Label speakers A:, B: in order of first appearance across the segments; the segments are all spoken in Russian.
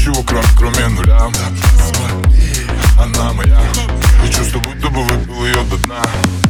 A: ничего кроме нуля. Смотри, она моя, и чувство, будто бы выпил ее до дна.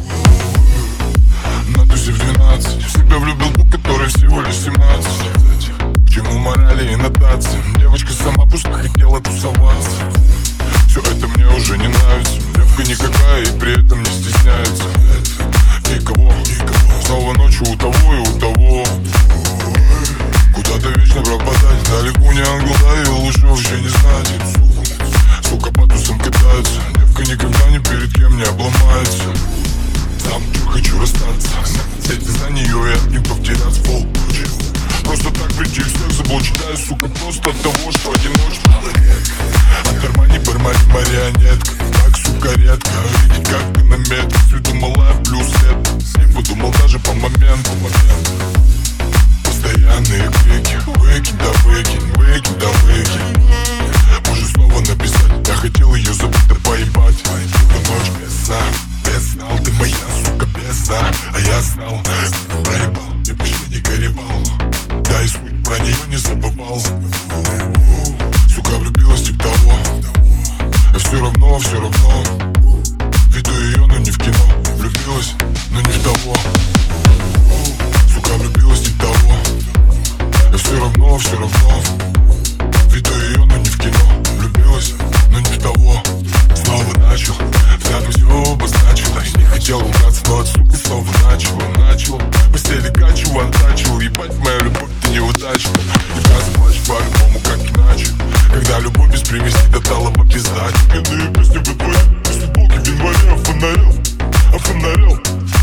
A: На тусе в 12 в себя влюбил ту, которой всего лишь 17. К чему морали и нотации? Девочка сама просто хотела тусоваться. Все это мне уже не нравится. Девка никакая и при этом не стесняется. Никого, снова ночью у того и у того. Куда-то вечно пропадать, далеко не ангел, да и лучше вообще не знать. Сука по тусам катается, девка никогда ни перед кем не обломается. Сам хочу расстаться, эти за нее и от кентов терять пол. Просто так прийти всех заблуждаю, сука, просто от того, что одиночество редко. От кармани бармани марионетка, так, сука, редко. Видеть как на метр, с виду малая плюс это. Не подумал даже по моменту. Постоянные крики, выкинь да выкинь, выкинь да выкинь. Можешь снова написать, я хотел ее забыть да поебать. Эту ночь без знал, ты моя, сука, без а я знал, проебал, и почти не горевал. Да и суть про нее не забывал. Сука влюбилась не в того. А все равно виду ее, но не в кино. Влюбилась, но не в того. Сука влюбилась не в того. А все равно виду ее, но не в кино. Влюбилась, но не в того. Снова начал, взглядом все обозначил. Не хотел убраться, но от суки снова начал. Постели качу, антачил. Ебать, моя любовь, ты неудачна. И фраза плачь по-любому, как иначе. Когда любовь без привязи до талого пизда. Иные песни в итоге после полки в январе офонарел.